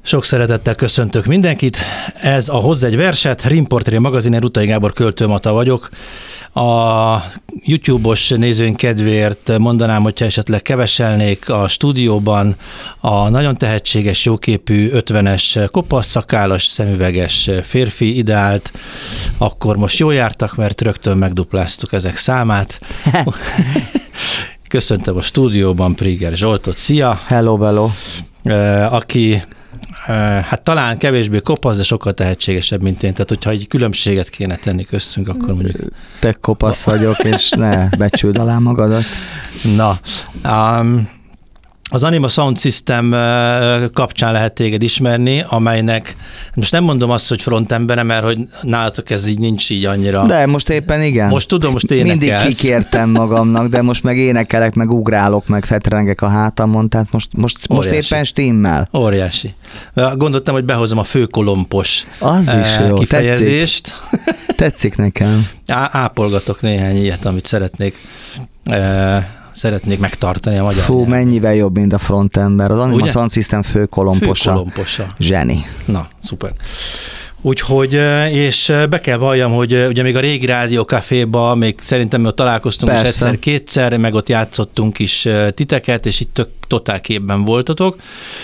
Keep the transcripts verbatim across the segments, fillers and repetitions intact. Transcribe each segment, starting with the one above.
Sok szeretettel köszöntök mindenkit. Ez a Hozz egy verset, Rimportrér magazin, Rutai Gábor Költőmata vagyok. A YouTube-os nézőink kedvéért mondanám, hogyha esetleg keveselnék a stúdióban a nagyon tehetséges, jóképű, ötvenes, kopasz, szakállas, szemüveges férfi ideált, akkor most jól jártak, mert rögtön megdupláztuk ezek számát. Köszöntöm a stúdióban Priger Zsoltot. Szia! Hello, hello! Aki hát talán kevésbé kopasz, de sokkal tehetségesebb, mint én. Tehát, hogyha egy különbséget kéne tenni köztünk, akkor mondjuk... Te kopasz vagyok, és ne becsüld alá magadat. Na, um, az Anima Sound System kapcsán lehet téged ismerni, amelynek, most nem mondom azt, hogy frontembere, mert hogy nálatok ez így nincs így annyira. De most éppen igen. Most tudom, most énekelsz. Mindig kikértem magamnak, de most meg énekelek, meg ugrálok, meg fetrengek a hátamon, tehát most, most, most éppen stimmel. Óriási. Gondoltam, hogy behozom a főkolompos az is jó. kifejezést. Tetszik, Tetszik nekem. Á, ápolgatok néhány ilyet, amit szeretnék szeretnék megtartani a magyar Fú, nyelven. Mennyivel jobb, mint a frontember. Az Anima Sound System főkolomposa. Főkolomposa. Zseni. Na, szuper. Úgyhogy, és be kell valljam, hogy ugye még a régi Rádió Caféba, még szerintem mi ott találkoztunk is egyszer-kétszer, meg ott játszottunk is titeket, és itt tök totál képben voltatok.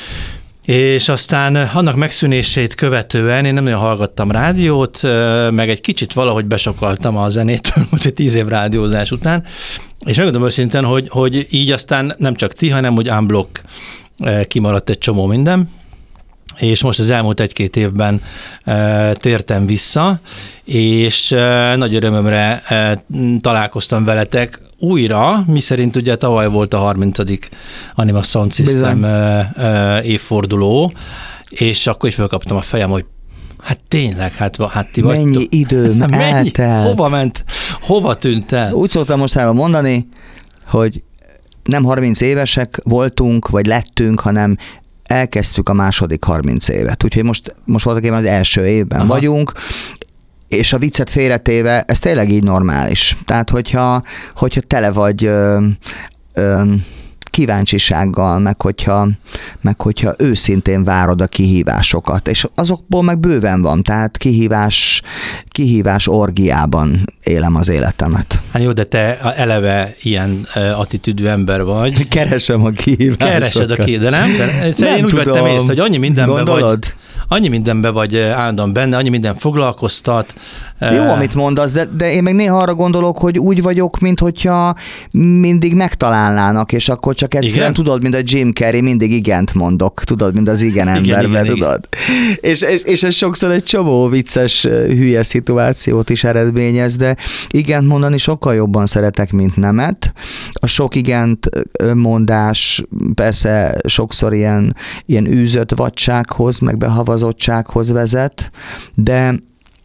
És aztán annak megszűnését követően én nem nagyon hallgattam rádiót, meg egy kicsit valahogy besokaltam a zenétől, úgyhogy tíz év rádiózás után, és megmondom őszintén, hogy, hogy így aztán nem csak ti, hanem hogy unblock kimaradt egy csomó minden, és most az elmúlt egy-két évben e, tértem vissza, és e, nagy örömömre e, találkoztam veletek újra, miszerint ugye tavaly volt a harmincadik Anima Sound System e, e, évforduló, és akkor is felkaptam a fejem, hogy hát tényleg, hát, hát ti vagytok. Mennyi idő eltelt. Hova ment? Hova tűnt el? Úgy szoktam most mondani, hogy nem harminc évesek voltunk, vagy lettünk, hanem elkezdtük a második harminc évet. Úgyhogy most, most voltak éppen az első évben Aha. vagyunk, és a viccet félretéve, ez tényleg így normális. Tehát, hogyha, hogyha tele vagy ö, ö, kíváncsisággal, meg hogyha, meg hogyha őszintén várod a kihívásokat, és azokból meg bőven van, tehát kihívás, kihívás orgiában élem az életemet. Hát jó, de te eleve ilyen attitűdű ember vagy. Keresem a kihívásokat. Keresed a kihívásokat, de nem? De nem én úgy tudom. vettem észre, hogy annyi mindenben Gondolod? vagy, annyi mindenben vagy állandóan benne, annyi minden foglalkoztat. Jó, amit mondasz, de, de én meg néha arra gondolok, hogy úgy vagyok, mint hogyha mindig megtalálnának, és akkor csak egyszerűen igen? tudod, mint a Jim Carrey, mindig igent mondok, tudod, mint az igen emberben, tudod. Igen. És, és, és ez sokszor egy csomó vicces, hülye szituációt is eredményez, de igent mondani sokkal jobban szeretek, mint nemet. A sok igent mondás persze sokszor ilyen, ilyen űzött vadsághoz, meg behavazottsághoz vezet, de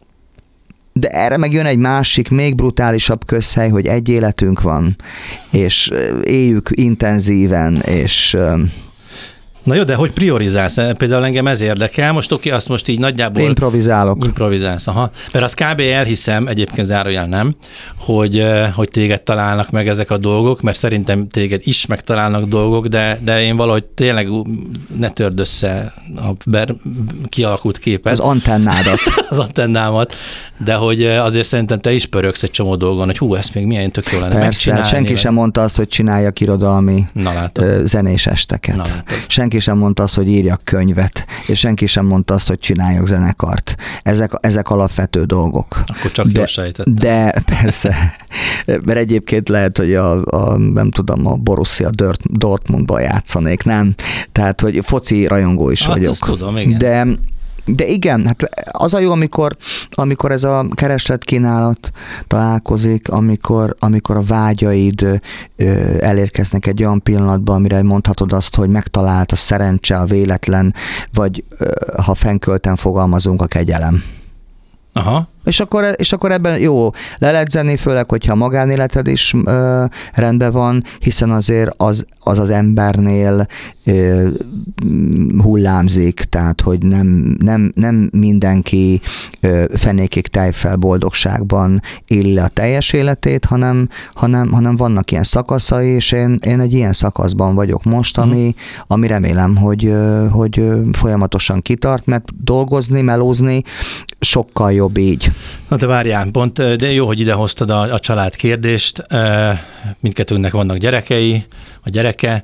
De erre meg jön egy másik, még brutálisabb közhely, hogy egy életünk van, és éljük intenzíven, és... Na jó, de hogy priorizálsz? Például engem ez érdekel. Most oké, azt most így nagyjából... Improvizálok. Improvizálsz, aha. Mert azt kb. Elhiszem, egyébként zárójel nem, hogy, hogy téged találnak meg ezek a dolgok, mert szerintem téged is megtalálnak dolgok, de, de én valahogy tényleg ne törd össze a ber, kialakult képet. Az antennádat. Az antennámat, de hogy azért szerintem te is pörögsz egy csomó dolgon, hogy hú, ezt még milyen tök jó lenne Persze, megcsinálni. senki sem mondta azt, hogy csináljak irodalmi zenés esteket. Na, senki sem mondta azt, hogy írjak könyvet, és senki sem mondta azt, hogy csináljak zenekart. Ezek, ezek alapvető dolgok. Akkor csak jól sejtettem. De persze, mert egyébként lehet, hogy a, a nem tudom, a Borussia Dortmundban játszanék, nem? Tehát, hogy foci rajongó is hát vagyok. Azt tudom, igen. De De igen, hát az a jó, amikor, amikor ez a kereslet-kínálat találkozik, amikor, amikor a vágyaid elérkeznek egy olyan pillanatban, amire mondhatod azt, hogy megtalált a szerencse, a véletlen, vagy ha fennkölten fogalmazunk, a kegyelem. Aha. És akkor, és akkor ebben jó leledzeni, főleg, hogyha a magánéleted is ö, rendben van, hiszen azért az az, az embernél ö, hullámzik, tehát hogy nem, nem, nem mindenki ö, fenékig tejfel boldogságban éli a teljes életét, hanem, hanem, hanem vannak ilyen szakaszai, és én, én egy ilyen szakaszban vagyok most, ami, mm. ami remélem, hogy, hogy folyamatosan kitart, mert dolgozni, melózni sokkal jobb így. Na de várjál, pont, de jó, hogy idehoztad a, a család kérdést. Mindkettőnknek vannak gyerekei, a gyereke,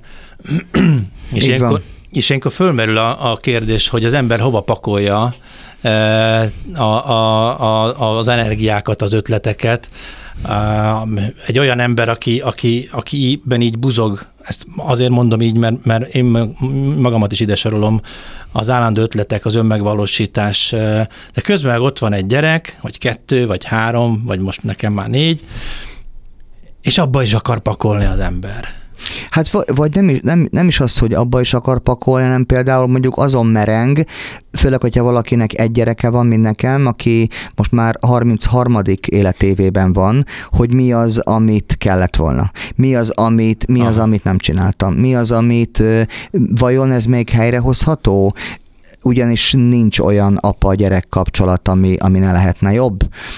és ilyenkor, és ilyenkor fölmerül a, a kérdés, hogy az ember hova pakolja a, a, a, az energiákat, az ötleteket. Egy olyan ember, aki, aki, akiben így buzog, ezt azért mondom így, mert, mert én magamat is ide sorolom, az állandó ötletek, az önmegvalósítás, de közben ott van egy gyerek, vagy kettő, vagy három, vagy most nekem már négy, és abba is akar pakolni az ember. Hát vagy nem is, nem, nem is az, hogy abba is akar pakolni, hanem például mondjuk azon mereng, főleg, hogyha valakinek egy gyereke van, mint nekem, aki most már harmincharmadik életévében van, hogy mi az, amit kellett volna. Mi az, amit, mi az, amit nem csináltam. Mi az, amit vajon ez még helyrehozható? Ugyanis nincs olyan apa-gyerek kapcsolat, ami, ami ne lehetne jobb,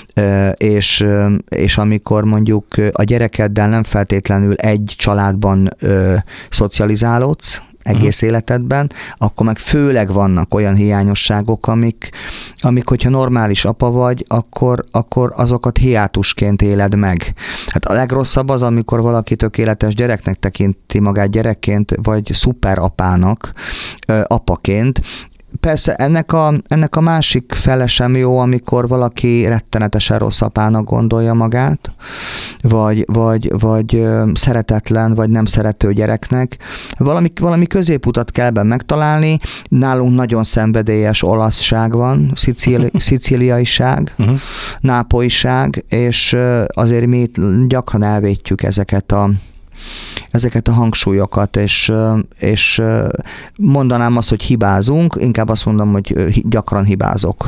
és, és amikor mondjuk a gyerekeddel nem feltétlenül egy családban ö, szocializálódsz egész uh-huh. életedben, akkor meg főleg vannak olyan hiányosságok, amik, amik hogyha normális apa vagy, akkor, akkor azokat hiátusként éled meg. Hát a legrosszabb az, amikor valaki tökéletes gyereknek tekinti magát gyerekként, vagy szuper apának, ö, apaként. Persze ennek a, ennek a másik fele sem jó, amikor valaki rettenetesen rossz apának gondolja magát, vagy, vagy, vagy szeretetlen, vagy nem szerető gyereknek. Valami, valami középutat kell ebben megtalálni. Nálunk nagyon szenvedélyes olaszság van, szicíli, szicíliaiság, uh-huh. nápolyság, és azért mi gyakran elvétjük ezeket a ezeket a hangsúlyokat, és, és mondanám azt, hogy hibázunk, inkább azt mondom, hogy gyakran hibázok.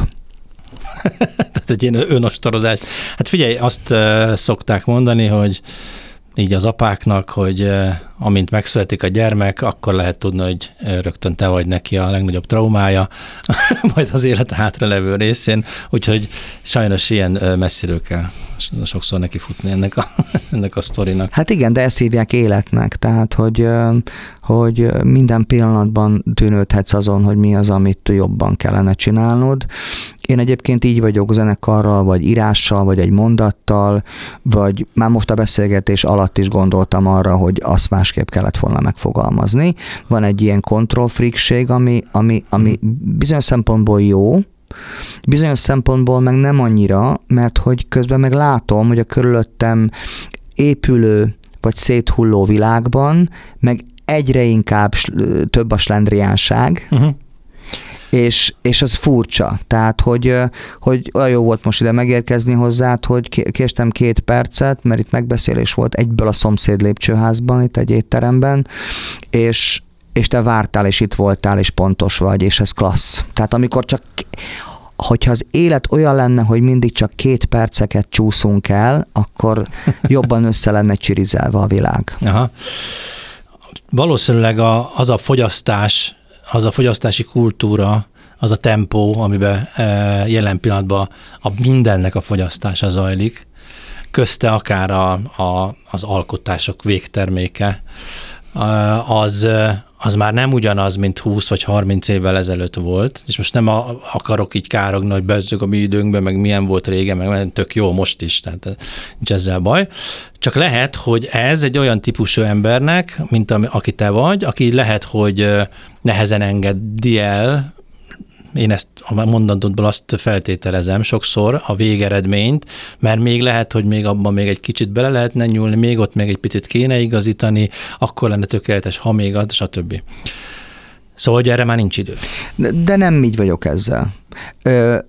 Tehát egy ilyen önostorozás. Hát figyelj, azt szokták mondani, hogy így az apáknak, hogy amint megszületik a gyermek, akkor lehet tudni, hogy rögtön te vagy neki a legnagyobb traumája, majd az élet hátralevő részén, úgyhogy sajnos ilyen messziről kell sokszor neki futni ennek a, ennek a sztorinak. Hát igen, de ezt hívják életnek, tehát hogy, hogy minden pillanatban tűnődhetsz azon, hogy mi az, amit jobban kellene csinálnod. Én egyébként így vagyok zenekarral, vagy írással, vagy egy mondattal, vagy már most a beszélgetés alatt is gondoltam arra, hogy azt másképp kellett volna megfogalmazni. Van egy ilyen kontrollfreakség, ami, ami, ami bizonyos szempontból jó, bizonyos szempontból meg nem annyira, mert hogy közben meg látom, hogy a körülöttem épülő vagy széthulló világban meg egyre inkább több a slendriánság, uh-huh. És, és ez furcsa. Tehát, hogy, hogy olyan jó volt most ide megérkezni hozzád, hogy késtem két percet, mert itt megbeszélés volt egyből a szomszéd lépcsőházban, itt egy étteremben, és, és te vártál, és itt voltál, és pontos vagy, és ez klassz. Tehát amikor csak, hogyha az élet olyan lenne, hogy mindig csak két perceket csúszunk el, akkor jobban össze lenne csirizelve a világ. Aha. Valószínűleg a, az a fogyasztás, az a fogyasztási kultúra, az a tempó, amiben jelen pillanatban a mindennek a fogyasztása zajlik, közte akár a, a, az alkotások végterméke, az, az már nem ugyanaz, mint húsz vagy harminc évvel ezelőtt volt, és most nem a, akarok így károgni, hogy bezzük a mi időnkben, meg milyen volt régen, meg tök jó most is, tehát nincs ezzel baj. Csak lehet, hogy ez egy olyan típusú embernek, mint ami, aki te vagy, aki lehet, hogy nehezen engedi el, én ezt a mondatodból azt feltételezem sokszor, a végeredményt, mert még lehet, hogy még abban még egy kicsit bele lehetne nyúlni, még ott még egy picit kéne igazítani, akkor lenne tökéletes, ha még az, stb. Szóval, hogy erre már nincs idő. De, de nem így vagyok ezzel. Ö,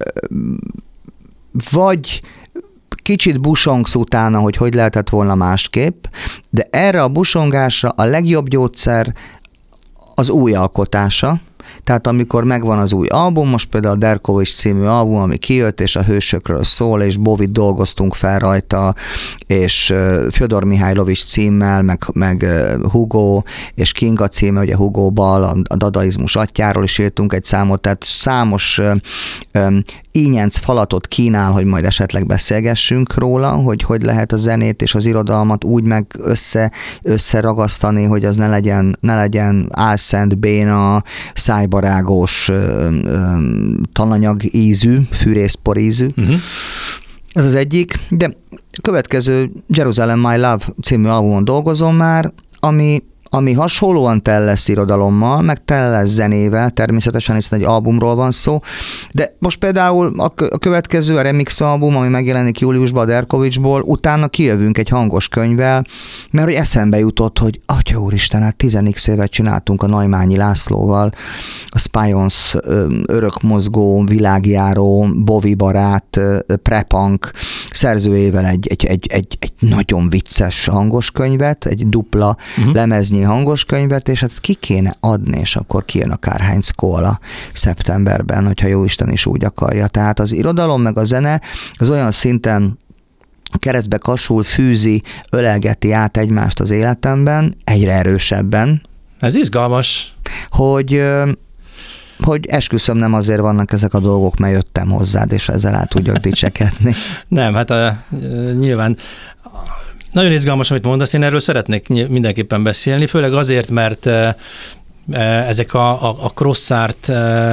vagy kicsit busongsz utána, hogy hogy lehetett volna másképp, de erre a busongásra a legjobb gyógyszer az új alkotása. Tehát amikor megvan az új album, most például a Derkovics című album, ami kijött, és a hősökről szól, és Bovit dolgoztunk fel rajta, és Fjodor Mihajlovics címmel, meg, meg Hugo, és Kinga címe, ugye Hugo-bal, a dadaizmus atyáról is írtunk egy számot, tehát számos um, ínyenc falatot kínál, hogy majd esetleg beszélgessünk róla, hogy hogy lehet a zenét és az irodalmat úgy meg össze, összeragasztani, hogy az ne legyen, ne legyen álszent, béna, szájbarágos, tananyag ízű, fűrészpor ízű. Uh-huh. Ez az egyik, de a következő Jerusalem My Love című albumon dolgozom már, ami ami hasonlóan tele lesz irodalommal, meg tele lesz zenével, természetesen, hiszen egy albumról van szó, de most például a következő, a remix album, ami megjelenik júliusban a Derkovicsból, utána kijövünk egy hangos könyvvel, mert hogy eszembe jutott, hogy atya úristen, hát tíz évet csináltunk a Naimányi Lászlóval, a Spions örökmozgó, világjáró, Bovi barát, prepunk szerzőjével egy, egy, egy, egy, egy nagyon vicces hangos könyvet, egy dupla uh-huh. lemeznyi hangos könyvet, és hát ki kéne adni, és akkor kijön a Karl-Heinz Koala szeptemberben, hogyha jóisten is úgy akarja. Tehát az irodalom meg a zene az olyan szinten keresztbe kasul, fűzi, ölelgeti át egymást az életemben, egyre erősebben. Ez izgalmas. Hogy hogy esküszöm, nem azért vannak ezek a dolgok, mert jöttem hozzád, és ezzel át tudjak dicsekedni. Nem, hát a, nyilván nagyon izgalmas, amit mondasz, én erről szeretnék mindenképpen beszélni, főleg azért, mert ezek a, a, a cross-art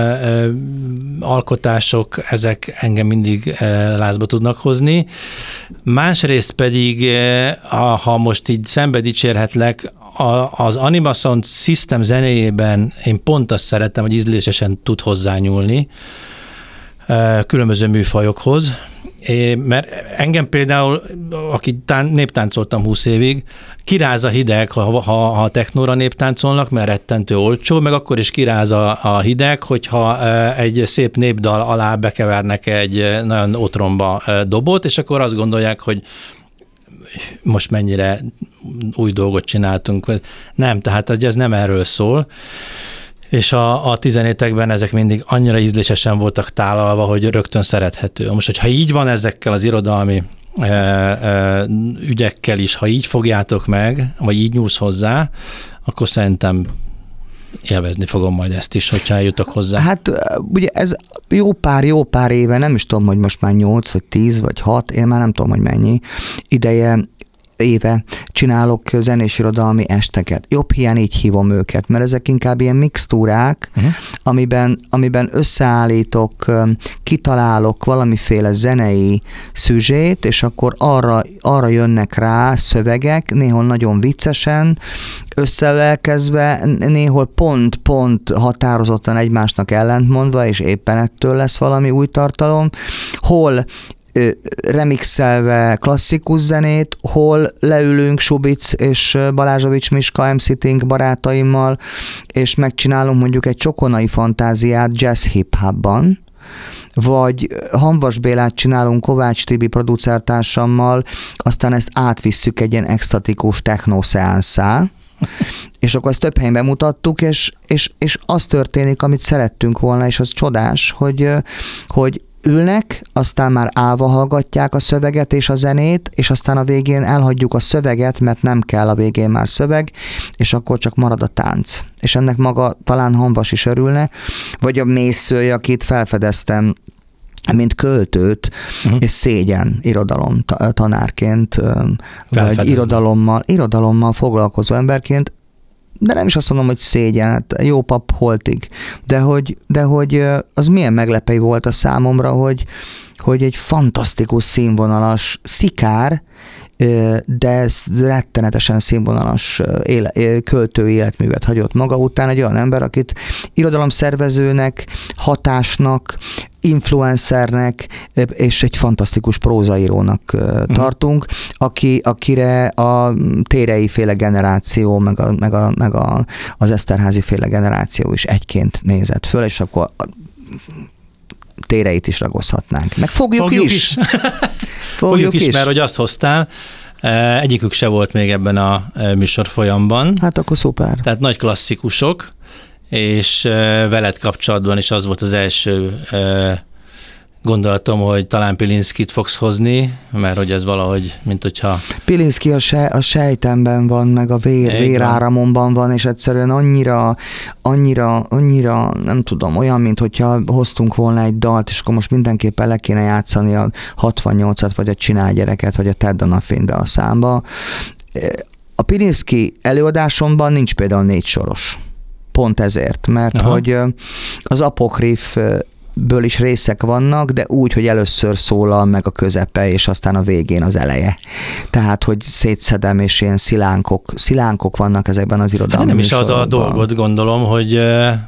alkotások, ezek engem mindig lázba tudnak hozni. Másrészt pedig, ha most így szembe dicsérhetlek, az Anima Sound System zenéjében én pont azt szeretem, hogy ízlésesen tud hozzányúlni különböző műfajokhoz. É, mert engem például, aki tán, néptáncoltam húsz évig, kiráz a hideg, ha, ha, ha technóra néptáncolnak, mert rettentő olcsó, meg akkor is kiráz a, a hideg, hogyha egy szép népdal alá bekevernek egy nagyon otromba dobot, és akkor azt gondolják, hogy most mennyire új dolgot csináltunk. Nem, tehát ez nem erről szól. És a, a tizenétekben ezek mindig annyira ízlésesen voltak tálalva, hogy rögtön szerethető. Most, hogyha így van ezekkel az irodalmi e, e, ügyekkel is, ha így fogjátok meg, vagy így nyúlsz hozzá, akkor szerintem élvezni fogom majd ezt is, hogyha eljutok hozzá. Hát ugye ez jó pár, jó pár éve, nem is tudom, hogy most már nyolc, vagy tíz, vagy hat, én már nem tudom, hogy mennyi ideje, éve csinálok zenésirodalmi esteket. Jobb hiány így hívom őket, mert ezek inkább ilyen mixtúrák, uh-huh. amiben, amiben összeállítok, kitalálok valamiféle zenei szüzsét, és akkor arra, arra jönnek rá szövegek, néhol nagyon viccesen, összelelkezve, néhol pont-pont határozottan egymásnak ellentmondva, és éppen ettől lesz valami új tartalom, hol remixelve klasszikus zenét, hol leülünk Subic és Balázsovics Miska em cé Tink barátaimmal, és megcsinálunk mondjuk egy Csokonai Fantáziát jazz hip-hopban, vagy Hamvas Bélát csinálunk Kovács Tibi producertársammal, aztán ezt átvisszük egy ilyen extatikus techno-szeánszá, és akkor ezt több helyen bemutattuk, és, és, és az történik, amit szerettünk volna, és az csodás, hogy, hogy ülnek, aztán már állva hallgatják a szöveget és a zenét, és aztán a végén elhagyjuk a szöveget, mert nem kell a végén már szöveg, és akkor csak marad a tánc. És ennek maga talán Hamvas is örülne, vagy a Mészői, akit felfedeztem, mint költőt, uh-huh. és szégyen irodalom tanárként, vagy irodalommal, irodalommal foglalkozó emberként, de nem is azt mondom, hogy szégyen, hát jó pap holtig, de hogy, de hogy az milyen meglepő volt a számomra, hogy, hogy egy fantasztikus színvonalas szikár, de ez rettenetesen színvonalas éle, költői életművet hagyott maga után, egy olyan ember, akit irodalomszervezőnek, hatásnak, influencernek és egy fantasztikus prózaírónak tartunk, aki, akire a Térei féle generáció, meg, a, meg, a, meg a, az Eszterházy féle generáció is egyként nézett föl, és akkor Téreit is ragozhatnánk. Meg fogjuk, fogjuk is. is. fogjuk, fogjuk is, is, mert hogy azt hoztál, egyikük se volt még ebben a műsor folyamban. Hát akkor szuper. Tehát nagy klasszikusok, és veled kapcsolatban is az volt az első gondolatom, hogy talán Pilinszkit fogsz hozni, mert hogy ez valahogy, mint hogyha... Pilinszki a, se, a sejtemben van, meg a vér, véráramomban van, és egyszerűen annyira, annyira, annyira, nem tudom, olyan, mint hogyha hoztunk volna egy dalt, és akkor most mindenképpen le kéne játszani a hatvannyolcat, vagy a Csinálj gyereket, vagy a Tedd a napfénybe a számba. A Pilinszki előadásomban nincs például négy soros. Pont ezért, mert Aha. hogy az apokrif ből is részek vannak, de úgy, hogy először szólal meg a közepe, és aztán a végén az eleje. Tehát, hogy szétszedem, és ilyen szilánkok, szilánkok vannak ezekben az irodalmi hát nem is az a dolgot gondolom, hogy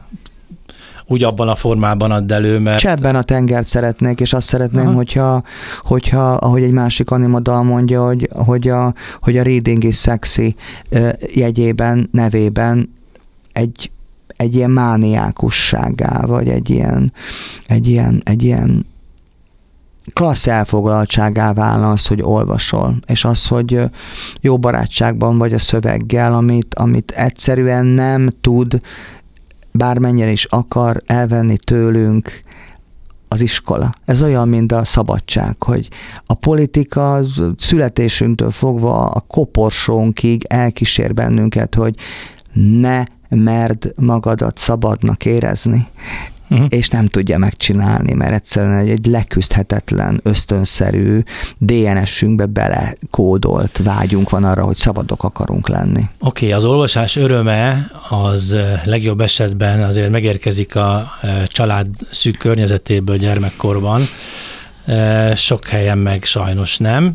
úgy abban a formában add elő, mert... Csebben a tengert szeretnék, és azt szeretném, hogyha, hogyha, ahogy egy másik animadal mondja, hogy, hogy, a, hogy a reading is sexy jegyében, nevében egy egy ilyen mániákussá, vagy egy ilyen, egy ilyen, egy ilyen klassz elfoglaltságá válna az, hogy olvasol, és az, hogy jó barátságban vagy a szöveggel, amit, amit egyszerűen nem tud, bármennyire is akar elvenni tőlünk az iskola. Ez olyan, mint a szabadság, hogy a politika az születésünktől fogva a koporsónkig elkísér bennünket, hogy ne merd magadat szabadnak érezni, uh-huh. és nem tudja megcsinálni, mert egyszerűen egy, egy leküzdhetetlen, ösztönszerű dé en es-ünkbe belekódolt vágyunk van arra, hogy szabadok akarunk lenni. Oké, okay, az olvasás öröme az legjobb esetben azért megérkezik a család szűk környezetéből gyermekkorban, sok helyen meg sajnos nem.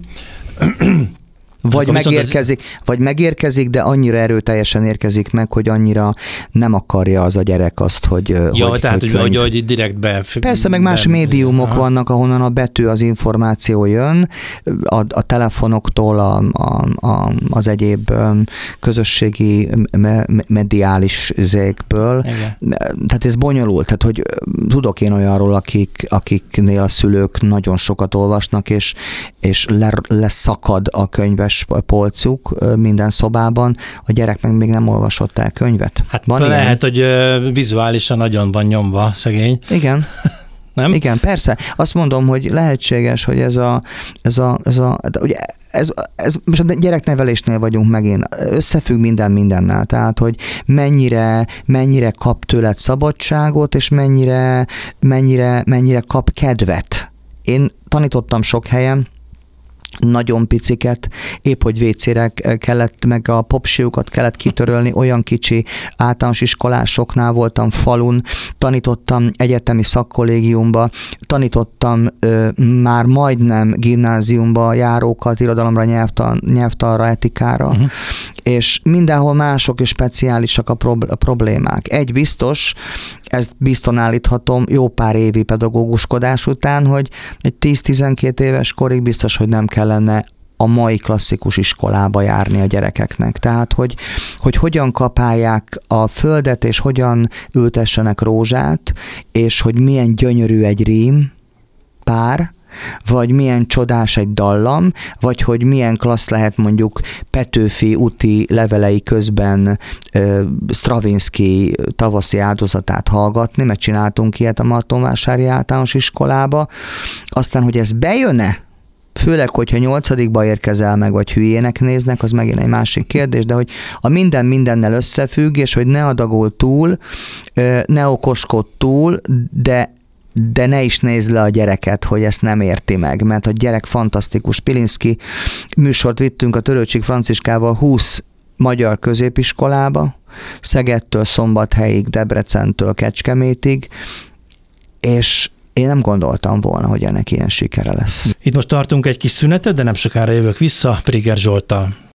Vagy megérkezik, az... vagy megérkezik, de annyira erőteljesen érkezik meg, hogy annyira nem akarja az a gyerek azt, hogy... Ja, hogy, tehát, hogy, hogy, hogy, hogy direkt be... Persze, meg más be, médiumok aha. vannak, ahonnan a betű, az információ jön, a, a telefonoktól, a, a, a, az egyéb közösségi me, mediális zékből. Igen. Tehát ez bonyolult, tehát hogy tudok én olyanról, akik, akiknél a szülők nagyon sokat olvasnak, és, és le, leszakad a könyves polcuk minden szobában, a gyerek meg még nem olvasott el könyvet. Hát van lehet, ilyen? Hogy vizuálisan nagyon van nyomva szegény. Igen. Nem? Igen, persze. Azt mondom, hogy lehetséges, hogy ez a, ez a, ez a ugye ez, ez, most a gyereknevelésnél vagyunk megint, összefügg minden mindennel, tehát, hogy mennyire, mennyire kap tőled szabadságot, és mennyire, mennyire, mennyire kap kedvet. Én tanítottam sok helyen, nagyon piciket, épp hogy vécére kellett, meg a popsiukat kellett kitörölni, olyan kicsi általános iskolásoknál voltam falun, tanítottam egyetemi szakkollégiumba, tanítottam ö, már majdnem gimnáziumba járókat, irodalomra, nyelvtan, nyelvtanra, etikára, uh-huh. és mindenhol mások és speciálisak a, prob- a problémák. Egy biztos, ezt bizton állíthatom jó pár évi pedagóguskodás után, hogy egy tíz-tizenkét éves korig biztos, hogy nem kellene a mai klasszikus iskolába járni a gyerekeknek. Tehát, hogy, hogy hogyan kapálják a földet, és hogyan ültessenek rózsát, és hogy milyen gyönyörű egy rím pár, vagy milyen csodás egy dallam, vagy hogy milyen klassz lehet mondjuk Petőfi úti levelei közben uh, Stravinsky tavaszi áldozatát hallgatni, mert csináltunk ilyet a Martonvásári általános iskolába. Aztán, hogy ez bejön-e, főleg, hogyha nyolcadikba érkezel meg, vagy hülyének néznek, az megint egy másik kérdés, de hogy a minden mindennel összefügg, és hogy ne adagol túl, ne okoskodj túl, de de ne is nézd le a gyereket, hogy ezt nem érti meg, mert a gyerek fantasztikus. Pilinszki műsort vittünk a Törőcsik Franciskával húsz magyar középiskolába, Szegedtől Szombathelyig, Debrecentől Kecskemétig, és én nem gondoltam volna, hogy ennek ilyen sikere lesz. Itt most tartunk egy kis szünetet, de nem sokára jövök vissza Priger Zsolttal.